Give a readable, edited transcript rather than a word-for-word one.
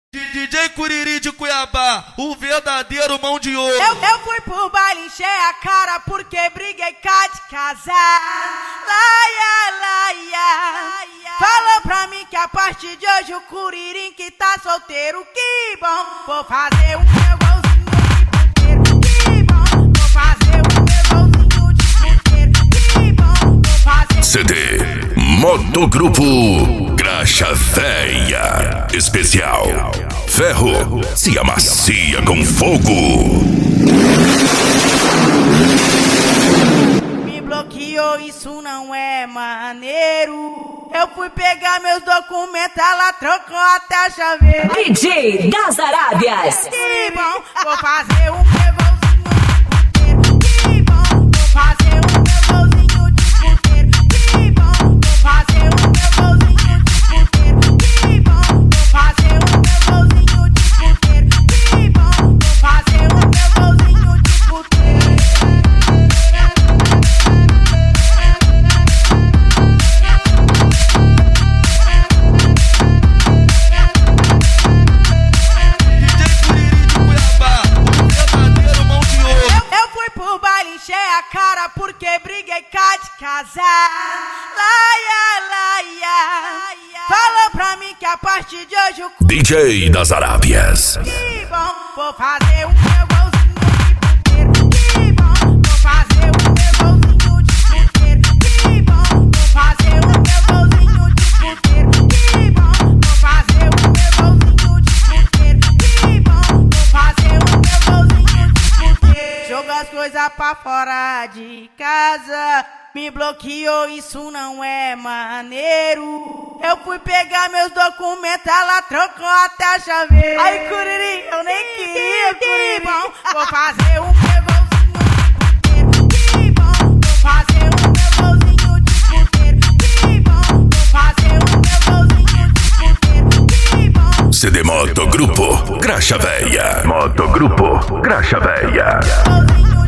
DJ Curiri de Cuiabá, o verdadeiro mão de ouro. Eu fui pro baile, encher a cara porque briguei cá de casar. Laia, laia. Falou pra mim que a partir de hoje o Curirim que tá solteiro, que bom. Vou fazer o meu golzinho de puteiro, que bom. Vou fazer o meu golzinho de puteiro, que bom. Vou fazer CD Motogrupo Graxa Véia Especial Ferro se amacia com fogo. Me bloqueou, isso não é maneiro. Eu fui pegar meus documentos, ela trocou até a chaveira. DJ das Arábias. Que bom, vou fazer o meu golzinho de puteiro. Que bom, vou fazer o meu golzinho de puteiro. Que bom, vou fazer o meu golzinho de puteiro. Que bom, vou fazer o meu golzinho de puteiro. Que bom, vou fazer o meu golzinho de puteiro. Porque briguei cá de casar. Laia, laia. Falou pra mim que a partir de hoje o DJ das Arábias. Que bom, vou fazer o meu golzinho de puteiro. Que bom, vou fazer o meu golzinho de puteiro. Que bom, vou fazer o meu golzinho de puteiro. Que bom, vou fazer o meu golzinho de puteiro. Que bom, vou fazer o meu golzinho de puteiro. Jogou as coisas pra fora de casa, me bloqueou, isso não é maneiro. Eu fui pegar meus documentos, ela trocou até a chaveira. Ai, Curirim, eu nem queria, Curirim. Bom, vou fazer o meu golzinho de puteiro. Que bom, vou fazer o meu golzinho de puteiro. Que bom, vou fazer o meu golzinho de puteiro. Que bom. CD Motogrupo Graxa Véia. Motogrupo Graxa Véia.